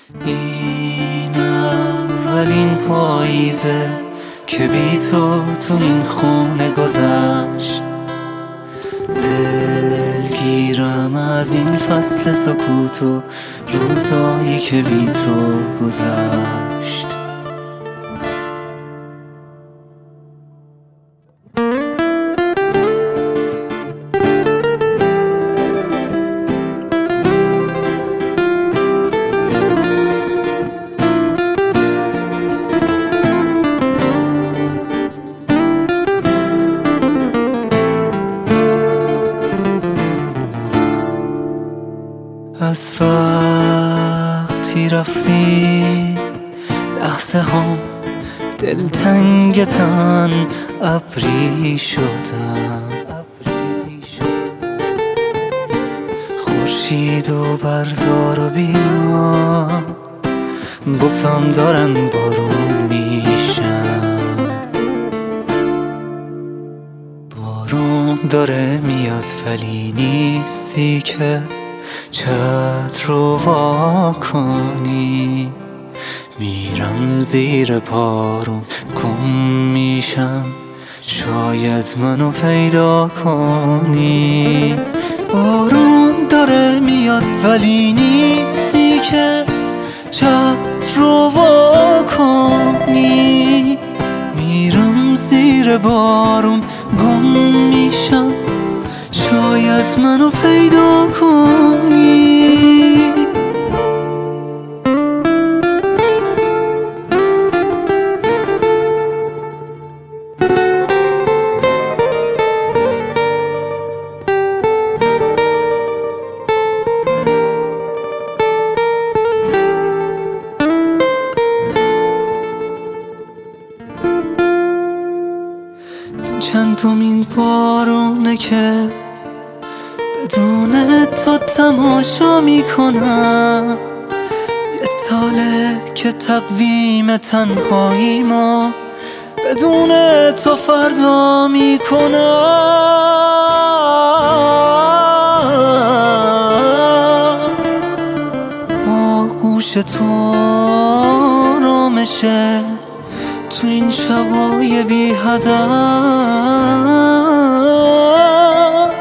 این اولین پاییزه که بی تو این خونه گذشت. دلگیرم از این فصل سکوت و روزایی که بی تو گذشت. از وقتی رفتی لحظه هم دلتنگتن ابری شدن. خورشید و برزار و بیا بگذام دارن بارون میشن. بارون داره میاد ولی نیستی که چتر رو وا کنی. میرم زیر بارون گم میشم، شاید منو پیدا کنی. بارون داره میاد ولی نیستی که چتر رو وا کنی. میرم زیر بارون گم میشم، شاید منو پیدا کنی. چندمین بارونه که بدون تو تماشا میکنم. یه ساله که تقویم تنهایی ما بدون تو فردا میکنم. آغوش تو آرامشه تو این شبای بی هدف.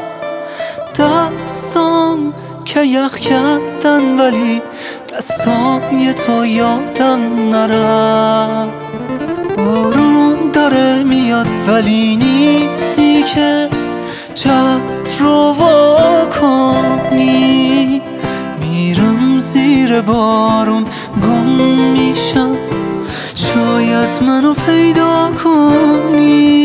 دستام که یخ کردن ولی دستای تو یادم نرفت. بارون داره میاد ولی نیستی که چتر رو وا کنی. میرم زیر بارون گم میشم، شاید منو پیدا کنی.